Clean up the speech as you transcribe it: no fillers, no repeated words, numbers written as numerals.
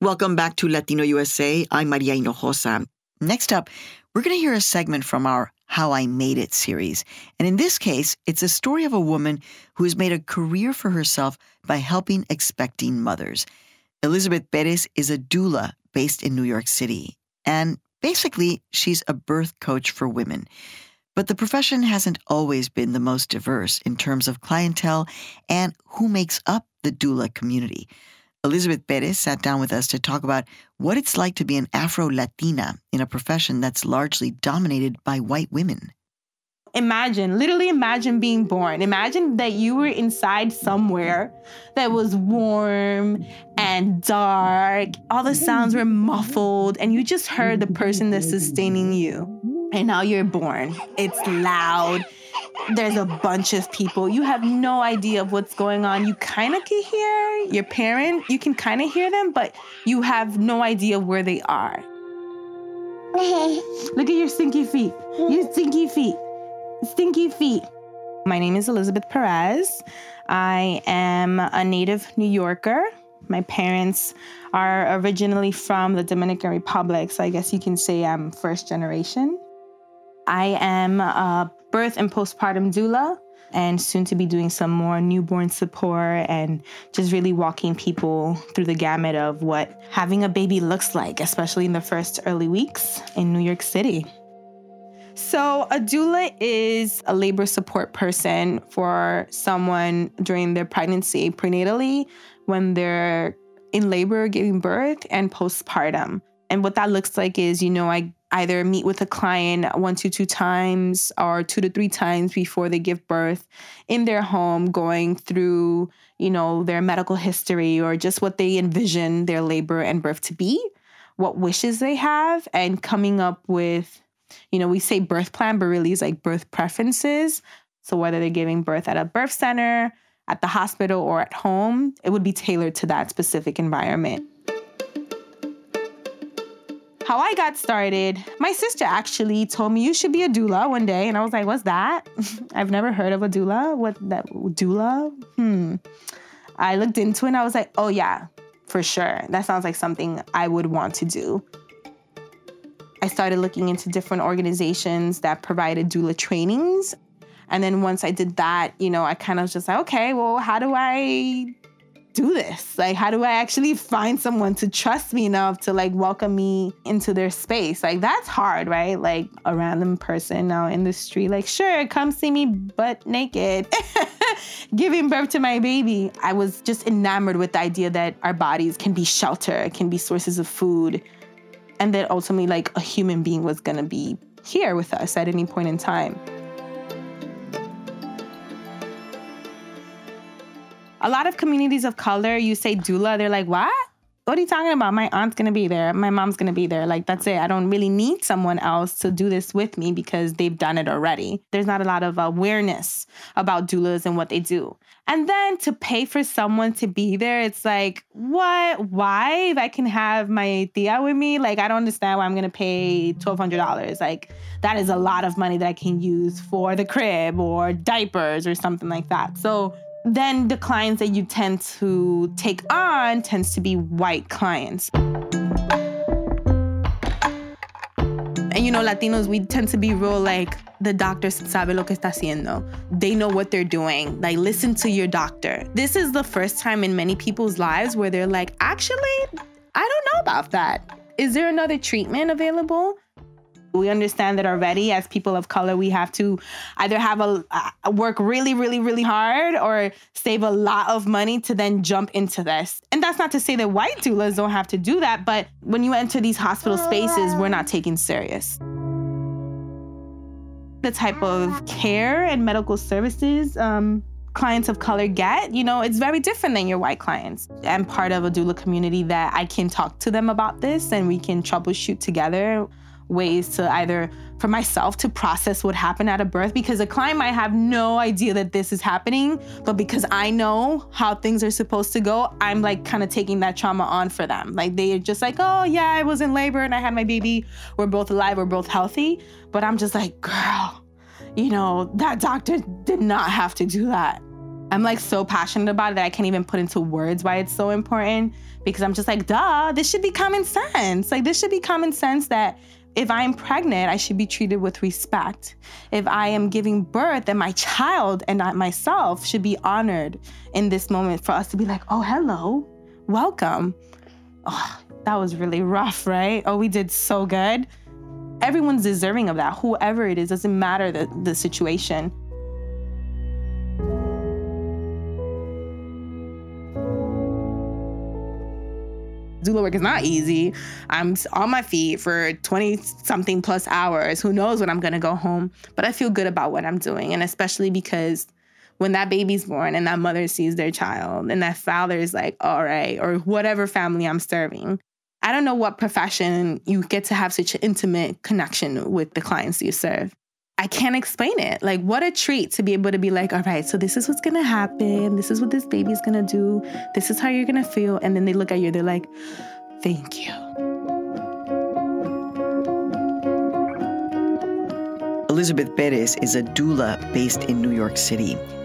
Welcome back to Latino USA. I'm Maria Hinojosa. Next up, we're going to hear a segment from our How I Made It series. And in this case, it's a story of a woman who has made a career for herself by helping expecting mothers. Elizabeth Perez is a doula based in New York City. And basically, she's a birth coach for women. But the profession hasn't always been the most diverse in terms of clientele and who makes up the doula community. Elizabeth Perez sat down with us to talk about what it's like to be an Afro-Latina in a profession that's largely dominated by white women. Literally imagine being born. Imagine that you were inside somewhere that was warm and dark. All the sounds were muffled, and you just heard the person that's sustaining you. And now you're born. It's loud. There's a bunch of people. You have no idea of what's going on. You kind of can hear your parent. You can kind of hear them, but you have no idea where they are. Look at your stinky feet. Your stinky feet. Stinky feet. My name is Elizabeth Perez. I am a native New Yorker. My parents are originally from the Dominican Republic, so I guess you can say I'm first generation. I am a birth and postpartum doula, and soon to be doing some more newborn support and just really walking people through the gamut of what having a baby looks like, especially in the first early weeks in New York City. So a doula is a labor support person for someone during their pregnancy, prenatally, when they're in labor, giving birth, and postpartum. And what that looks like is, I either meet with a client 1 to 2 times or 2 to 3 times before they give birth in their home, going through, their medical history or just what they envision their labor and birth to be, what wishes they have, and coming up with, we say birth plan, but really it's like birth preferences. So whether they're giving birth at a birth center, at the hospital, or at home, it would be tailored to that specific environment. How I got started, my sister actually told me you should be a doula one day. And I was like, what's that? I've never heard of a doula. What that doula? I looked into it and I was like, oh yeah, for sure. That sounds like something I would want to do. I started looking into different organizations that provided doula trainings. And then once I did that, I kind of was just like, okay, well, how do I do this? Like, how do I actually find someone to trust me enough to welcome me into their space? That's hard, right? Like a random person out in the street, sure, come see me butt naked, giving birth to my baby. I was just enamored with the idea that our bodies can be shelter, can be sources of food, and that ultimately a human being was gonna be here with us at any point in time. A lot of communities of color, you say doula, they're like, what? What are you talking about? My aunt's going to be there. My mom's going to be there. That's it. I don't really need someone else to do this with me because they've done it already. There's not a lot of awareness about doulas and what they do. And then to pay for someone to be there, it's like, what? Why? If I can have my tia with me, I don't understand why I'm going to pay $1,200. That is a lot of money that I can use for the crib or diapers or something like that. So then the clients that you tend to take on tends to be white clients. And Latinos, we tend to be real the doctor sabe lo que está haciendo. They know what they're doing. Listen to your doctor. This is the first time in many people's lives where they're like, actually, I don't know about that. Is there another treatment available? We understand that already as people of color, we have to either have a work really, really, really hard or save a lot of money to then jump into this. And that's not to say that white doulas don't have to do that, but when you enter these hospital spaces, we're not taken serious. The type of care and medical services clients of color get, it's very different than your white clients. I'm part of a doula community that I can talk to them about this and we can troubleshoot together ways to either, for myself, to process what happened at a birth, because a client might have no idea that this is happening, but because I know how things are supposed to go, I'm kind of taking that trauma on for them. They're just oh yeah, I was in labor and I had my baby. We're both alive, we're both healthy. But I'm just girl, that doctor did not have to do that. I'm like so passionate about it that I can't even put into words why it's so important, because I'm just like, duh, this should be common sense. Like, this should be common sense that if I'm pregnant, I should be treated with respect. If I am giving birth, then my child and not myself should be honored in this moment for us to be like, oh, hello, welcome. Oh, that was really rough, right? Oh, we did so good. Everyone's deserving of that. Whoever it is, doesn't matter the situation. Doula work is not easy. I'm on my feet for 20-something plus hours. Who knows when I'm going to go home? But I feel good about what I'm doing. And especially because when that baby's born and that mother sees their child and that father is like, all right, or whatever family I'm serving. I don't know what profession you get to have such an intimate connection with the clients you serve. I can't explain it. Like, what a treat to be able to be like, all right, so this is what's going to happen. This is what this baby's going to do. This is how you're going to feel. And then they look at you, they're like, thank you. Elizabeth Perez is a doula based in New York City.